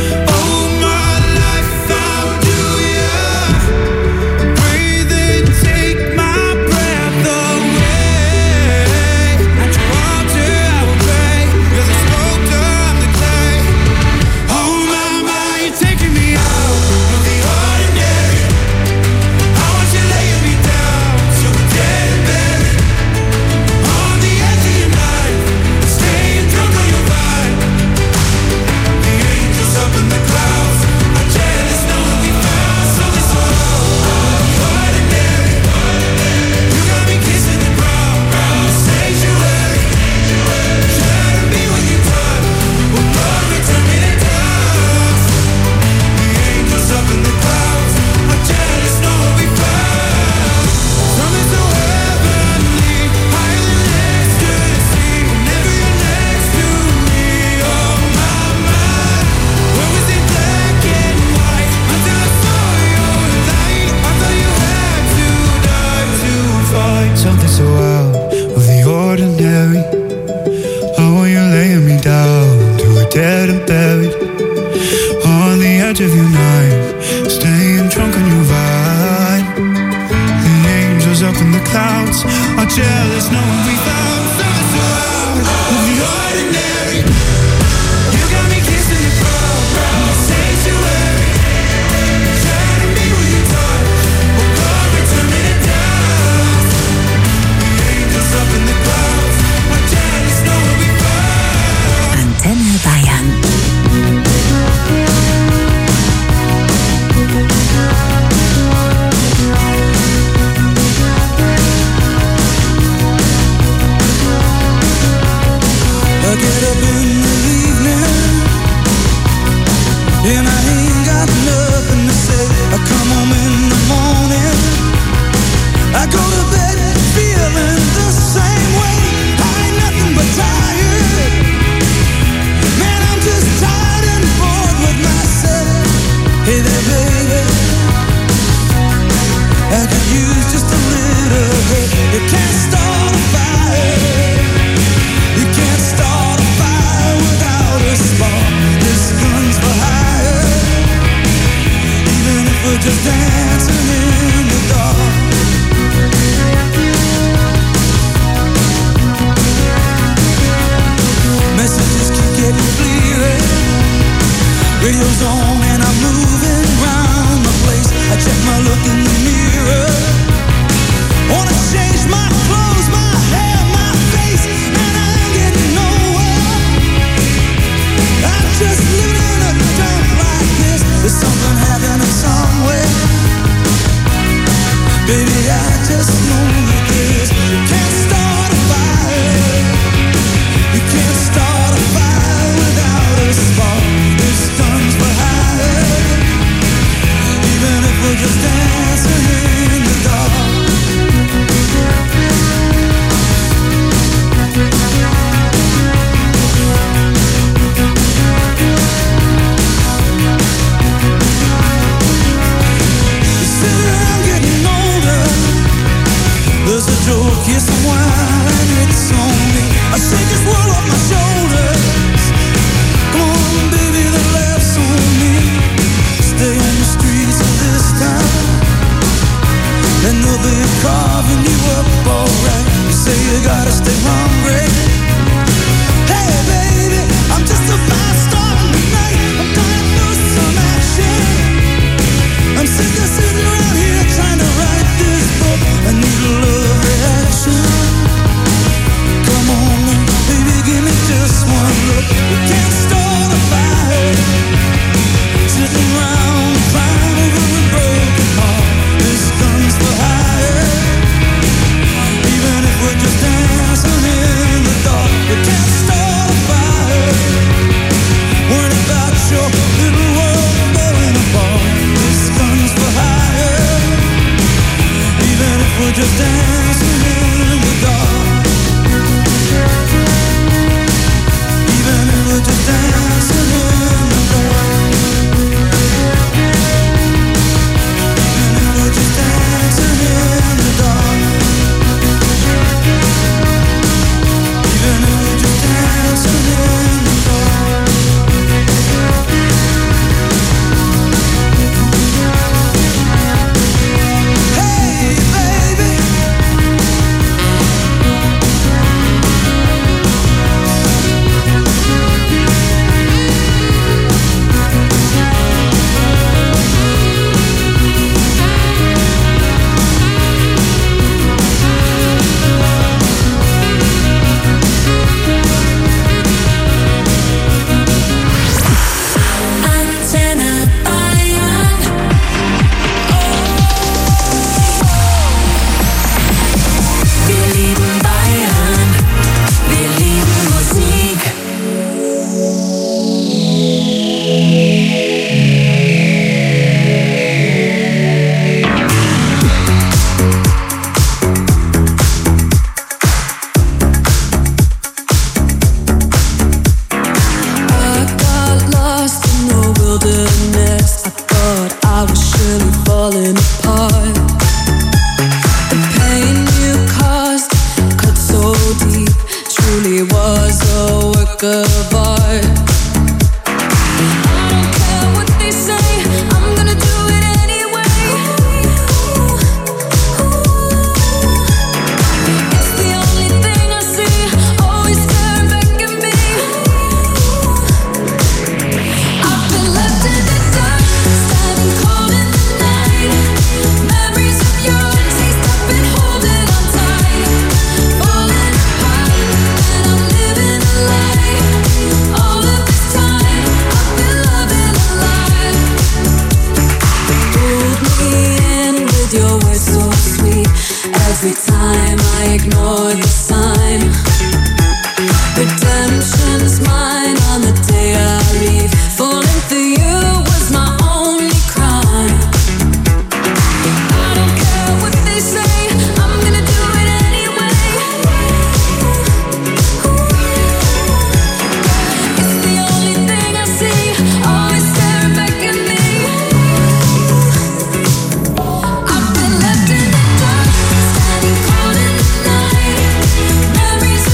Something so out of the ordinary. I want you laying me down to a dead and buried, on the edge of your knife, staying drunk on your vine. The angels up in the clouds are jealous knowing we found something so out of the ordinary. You got me kissing the ground of the sanctuary. Shatter me with your touch, oh God, return me to dust. Up in the clouds, are jealous knowing we found. Antenne Bayern. I get up in the evening and I ain't got nothing to say. I come home in the morning, I go to bed feeling the same way. I ain't nothing but tired. Man, I'm just tired and bored with myself. Hey there, baby, I could use just a little help. You can't start a fire. You can't start a fire without a spark. This gun's for hire. Even if we're just dancing in the dark. Messages keep getting clearer. Radio's on and I'm moving round the place. I check my look in the mirror. Wanna change my clothes, my hair, my face, and I ain't getting nowhere. I'm just living in a dump like this. There's something happening somewhere. Baby, I just know that this. You can't start a fire. You can't start a fire without a spark. This gun's for hire. Even if we're just dancing in the dark. You said I'm getting older. laughs on me. I shake this world off my shoulders. Come on, baby, the laughs on me. Stay on the streets of this town, and they'll be carving you up alright. You say you gotta stay hungry. Hey, baby, I'm just a fast star tonight. I'm dying for some action. I'm sick of sitting around here trying to write this book. I need a love reaction. Come on, baby, give me just one look. We can't start a fire, sitting around crying over a broken heart. This gun's for hire. Even if we're just dancing in the dark, we can't start a fire. Worrying about your little world falling apart. This gun's for hire. Even if we're just dancing in the dark. Even if we're just dancing in the dark. Even if we're just dancing in the dark. Even if we're just dancing in the dark. Hey, baby. Antenne Bayern. Wir lieben Bayern. Wir lieben Musik. I got lost in the wilderness. I thought I was surely falling apart. The pain you caused cut so deep, truly was a work of art. I don't care what they say, I'm gonna do it anyway. It's the only thing I see, always staring back at me. I've been left in the dark, standing cold in the night. Memories of your taste, I've been holding on tight. Falling apart, and I'm living a lie. All of this time, I've been loving a lie. Pulled me in with your words so sweet. Every time I ignore the sign. Redemption's mine on the day I leave. Falling for you was my only crime. I don't care what they say, I'm gonna do it anyway. It's the only thing I see, always staring back at me. I've been left in the dark, standing cold in the night. Memories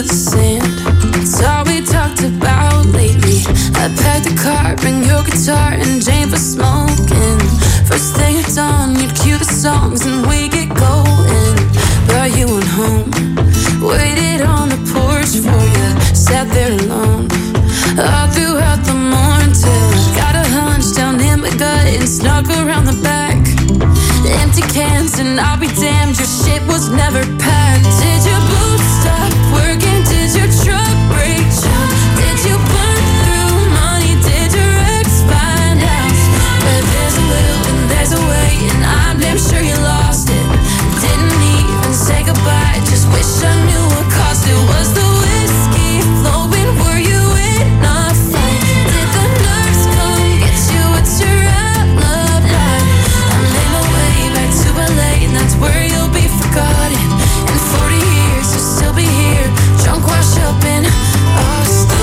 the sand. It's all we talked about lately. I packed the car, bring your guitar and Jane for smoking. First thing at dawn, you'd cue the songs and we get going. Brought you on home, waited on the porch for you, sat there alone all throughout the morning till I got a hunch down in my gut and snuck around the back. Empty cans and I'll be damned, your shit was never packed. Did your boots stop working? Did your truck break down? Did you burn through money? Did your ex find out? But there's a will and there's a way, and I'm damn sure you lost it. Didn't even say goodbye, just wish I knew what cost it. Was the whiskey flowing? Were you in a fight? Did the nurse come get you? It's your alibi. I made my way back to L A, and that's where you'll be forgotten. In forty years you'll still be here, drunk, washed up in Austin.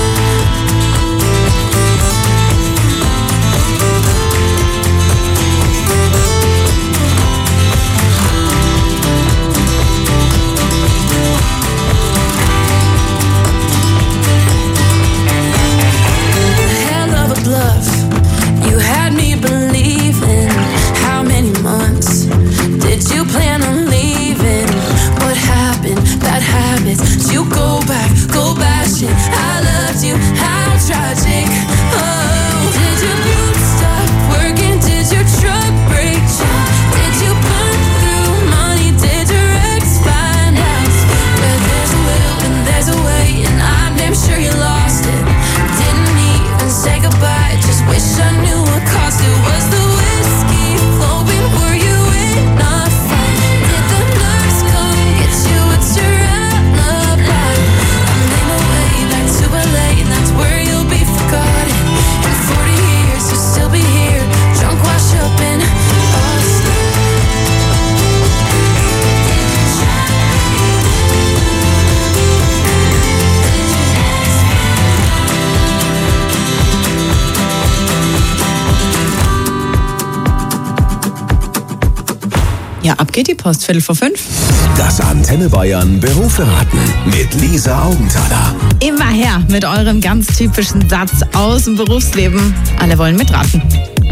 Hell of a bluff, you had me believing. How many months did you plan on leaving? What happened? Bad habits. Did you go back, go bash it? I loved you, how tragic. Oh, did your boots stop working? Did your truck break down? Did you burn through money? Did your ex find out? But there's a will and there's a way, and I'm damn sure you lost it. Didn't even say goodbye, just wish I knew what cost it. Was the whiskey flowing? Were you in a fight? Did the nurse come get you? It's your alibi. I made my way back to L A, and that's where you'll be forgotten. In forty years you'll still be here, drunk, washed up in Austin. Ja, ab geht die Post, Viertel vor fünf. Das Antenne Bayern Beruferaten mit Lisa Augenthaler. Immer her mit eurem ganz typischen Satz aus dem Berufsleben. Alle wollen mitraten.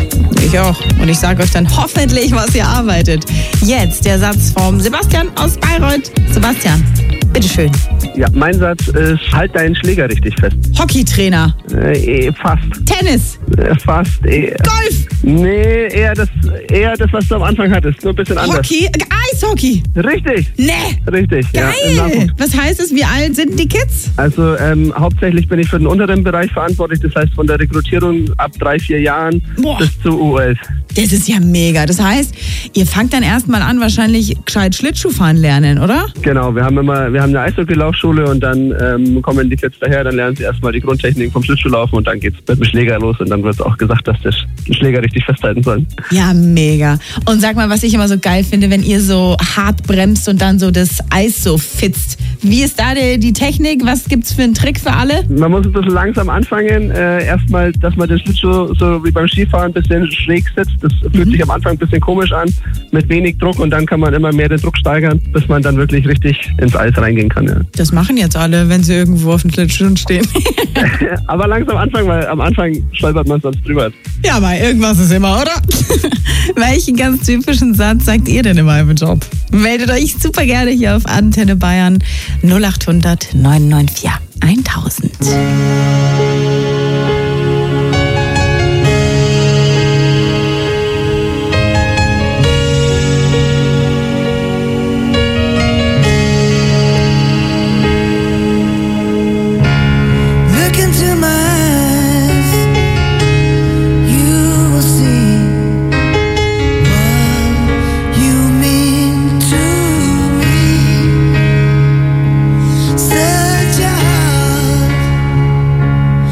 Ich auch. Und ich sage euch dann hoffentlich, was ihr arbeitet. Jetzt der Satz vom Sebastian aus Bayreuth. Sebastian, bitteschön. Ja, mein Satz ist, halt deinen Schläger richtig fest. Hockeytrainer. Äh, fast. Tennis. Äh, fast. Äh, Golf. Nee, eher das, eher das, was du am Anfang hattest. Nur ein bisschen anders. Hockey. Eishockey. Richtig. Nee. Richtig. Geil. Ja, was heißt es? Wie alt sind die Kids? Also ähm, hauptsächlich bin ich für den unteren Bereich verantwortlich. Das heißt von der Rekrutierung ab drei, vier Jahren Boah. bis zu U elf. Das ist ja mega. Das heißt, ihr fangt dann erstmal an, wahrscheinlich gescheit Schlittschuhfahren lernen, oder? Genau, wir haben immer, wir haben eine Eishockeylaufschule und dann ähm, kommen die Kids daher, dann lernen sie erstmal die Grundtechniken vom Schlittschuhlaufen und dann geht's mit dem Schläger los und dann wird auch gesagt, dass sie den Schläger richtig festhalten sollen. Ja, mega. Und sag mal, was ich immer so geil finde, wenn ihr so hart bremst und dann so das Eis so fitzt. Wie ist da die, die Technik? Was gibt's für einen Trick für alle? Man muss ein bisschen langsam anfangen. Äh, erstmal, dass man den Schlittschuh so wie beim Skifahren ein bisschen schräg sitzt. Das fühlt mhm. sich am Anfang ein bisschen komisch an, mit wenig Druck und dann kann man immer mehr den Druck steigern, bis man dann wirklich richtig ins Eis reingehen kann. Ja. Das machen jetzt alle, wenn sie irgendwo auf dem Schlittschuh stehen. Aber langsam anfangen, weil am Anfang stolpert man sonst drüber. Ja, aber irgendwas ist immer, oder? Welchen ganz typischen Satz sagt ihr denn immer im Job? Meldet euch super gerne hier auf Antenne Bayern null acht hundert neun neun vier tausend. Such a heart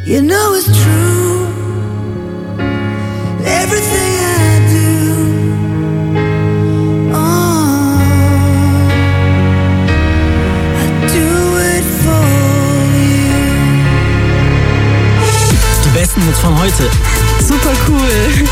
You know it's true. Everything I do, oh, I do it for you. Die besten Hits von heute. Super cool.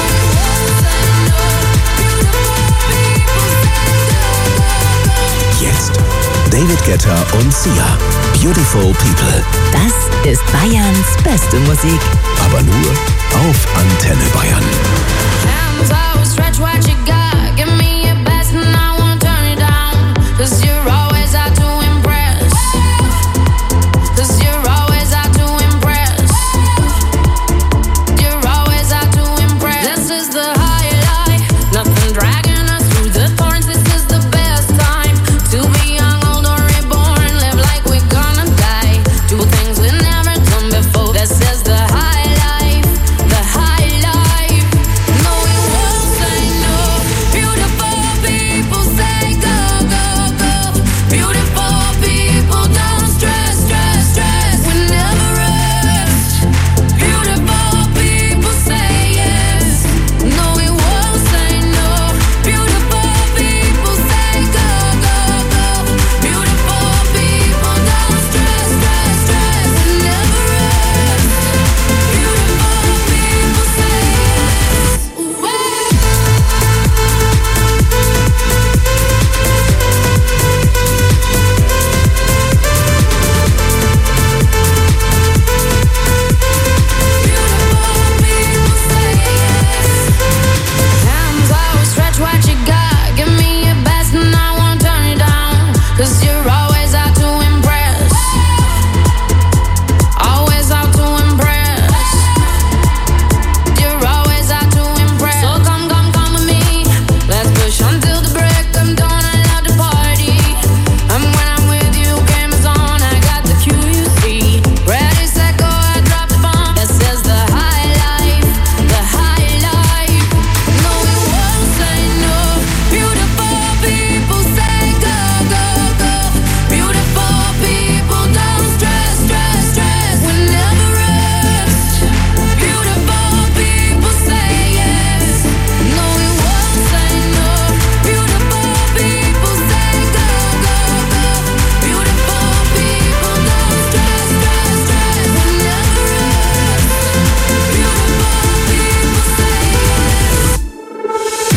Jetzt David Guetta und Sia. Beautiful People. Das ist Bayerns beste Musik. Aber nur auf Antenne Bayern. Hands out, stretch what you got. Give me your best and I won't turn it down. 'Cause you're always out to impress. 'Cause you're always out to impress. You're always out to impress. This is the high life. Nothing dragging us through the thorns. This is the best time to be young, old or reborn. Live like we're gonna die. Do things we've never done before. This is the high life. The high life. No, we won't say no. Beautiful people say go, go, go. Beautiful people don't stress, stress, stress. We never rest. Beautiful people say yes. No, we won't say no. Beautiful people say go, go, go. Beautiful people don't stress, stress, stress. We never rest. Beautiful people say yes. Hands out, stretch what you got. Give me your best and I won't turn it down. 'Cause you're always out to impress. Always out to impress. You're always out to impress. So come, come, come with me. Let's push until the break of dawn. I love to party. And when I'm with you, game is on. I got the Q, you see. Ready, set, go, I drop the bomb. This is the high life. The high life. No, we won't say no. Beautiful people say go, go, go. Beautiful people don't stress, stress, stress. We never rest. Beautiful people say yes. No, we won't say no. Beautiful people say go, go, go. Beautiful people don't stress, stress, stress. We never rest. Beautiful people say yes.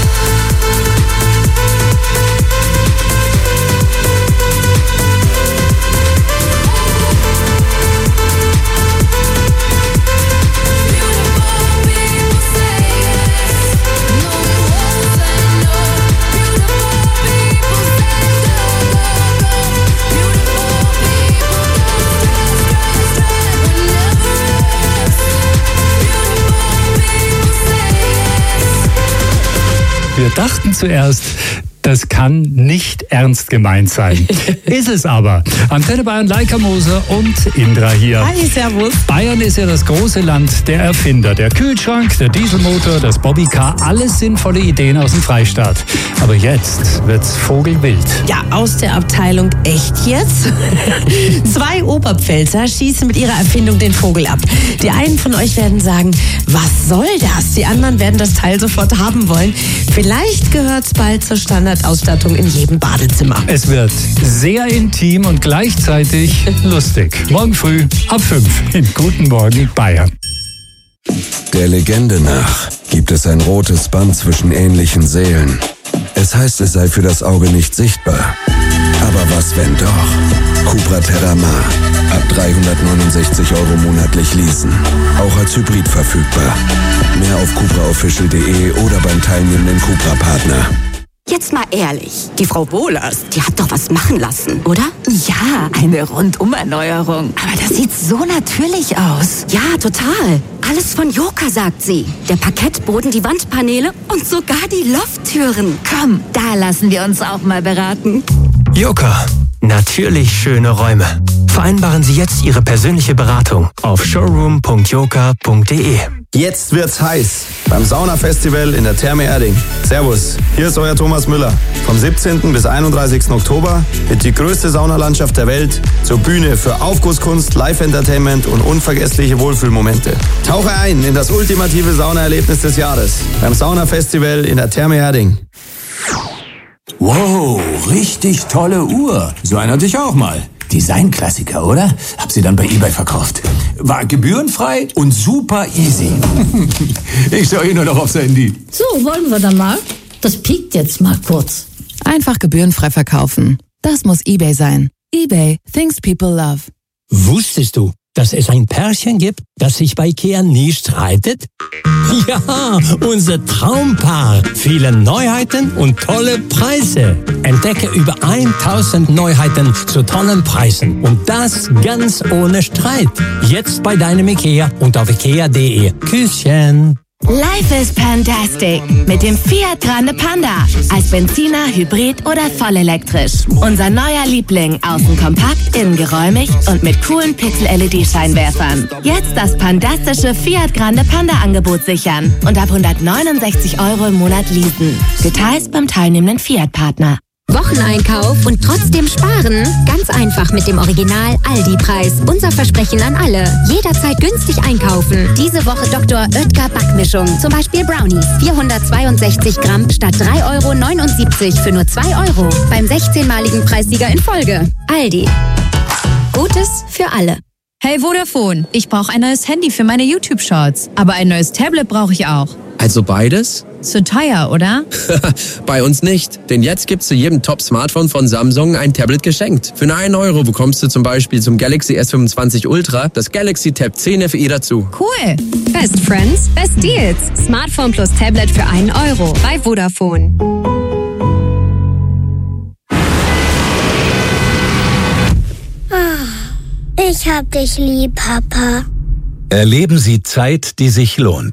Wir dachten zuerst, das kann nicht ernst gemeint sein. Ist es aber. Antenne Bayern, Leica Moser und Indra hier. Hi, servus. Bayern ist ja das große Land der Erfinder. Der Kühlschrank, der Dieselmotor, das Bobbycar, alles sinnvolle Ideen aus dem Freistaat. Aber jetzt wird's vogelwild. Ja, aus der Abteilung Echt jetzt? Zwei Oberpfälzer schießen mit ihrer Erfindung den Vogel ab. Die einen von euch werden sagen, was soll das? Die anderen werden das Teil sofort haben wollen. Vielleicht gehört's bald zur Standardausstattung in jedem Badezimmer. Es wird sehr intim und gleichzeitig lustig. Morgen früh ab fünf in Guten Morgen Bayern. Der Legende nach gibt es ein rotes Band zwischen ähnlichen Seelen. Es heißt, es sei für das Auge nicht sichtbar. Aber was, wenn doch? Cupra Terramar. Ab dreihundertneunundsechzig Euro monatlich leasen. Auch als Hybrid verfügbar. Mehr auf cupra official punkt de oder beim teilnehmenden Cupra-Partner. Jetzt mal ehrlich, die Frau Wohlers, die hat doch was machen lassen, oder? Ja, eine Rundumerneuerung. Aber das sieht so natürlich aus. Ja, total. Alles von Joka, sagt sie. Der Parkettboden, die Wandpaneele und sogar die Lofttüren. Komm, da lassen wir uns auch mal beraten. Joka. Natürlich schöne Räume. Vereinbaren Sie jetzt Ihre persönliche Beratung auf showroom punkt joka punkt de. Jetzt wird's heiß beim Saunafestival in der Therme Erding. Servus, hier ist euer Thomas Müller. Vom siebzehnten bis einunddreißigsten Oktober wird die größte Saunalandschaft der Welt zur Bühne für Aufgusskunst, Live-Entertainment und unvergessliche Wohlfühlmomente. Tauche ein in das ultimative Saunaerlebnis des Jahres beim Saunafestival in der Therme Erding. Wow, richtig tolle Uhr. So eine hatte ich auch mal. Designklassiker, oder? Hab sie dann bei eBay verkauft. War gebührenfrei und super easy. Ich schaue hier nur noch aufs Handy. So, wollen wir dann mal? Das piekt jetzt mal kurz. Einfach gebührenfrei verkaufen. Das muss eBay sein. eBay, things people love. Wusstest du, dass es ein Pärchen gibt, das sich bei IKEA nie streitet? Ja, unser Traumpaar. Viele Neuheiten und tolle Preise. Entdecke über tausend Neuheiten zu tollen Preisen. Und das ganz ohne Streit. Jetzt bei deinem IKEA und auf ikea punkt de. Küsschen. Life is fantastic mit dem Fiat Grande Panda. Als Benziner, Hybrid oder vollelektrisch. Unser neuer Liebling. Außen kompakt, innen geräumig und mit coolen Pixel-L E D-Scheinwerfern. Jetzt das pandastische Fiat Grande Panda-Angebot sichern und ab hundertneunundsechzig Euro im Monat leasen. Details beim teilnehmenden Fiat-Partner. Wocheneinkauf und trotzdem sparen? Ganz einfach mit dem Original Aldi-Preis. Unser Versprechen an alle. Jederzeit günstig einkaufen. Diese Woche Doktor Oetker Backmischung. Zum Beispiel Brownies. vierhundertzweiundsechzig Gramm statt drei Euro neunundsiebzig für nur zwei Euro. Beim sechzehnmaligen Preissieger in Folge. Aldi. Gutes für alle. Hey Vodafone, ich brauche ein neues Handy für meine YouTube-Shorts. Aber ein neues Tablet brauche ich auch. Also beides? Zu teuer, oder? Bei uns nicht. Denn jetzt gibt's zu jedem Top-Smartphone von Samsung ein Tablet geschenkt. Für nur einen Euro bekommst du zum Beispiel zum Galaxy S fünfundzwanzig Ultra das Galaxy Tab zehn F E dazu. Cool. Best Friends, Best Deals. Smartphone plus Tablet für einen Euro bei Vodafone. Ich hab dich lieb, Papa. Erleben Sie Zeit, die sich lohnt.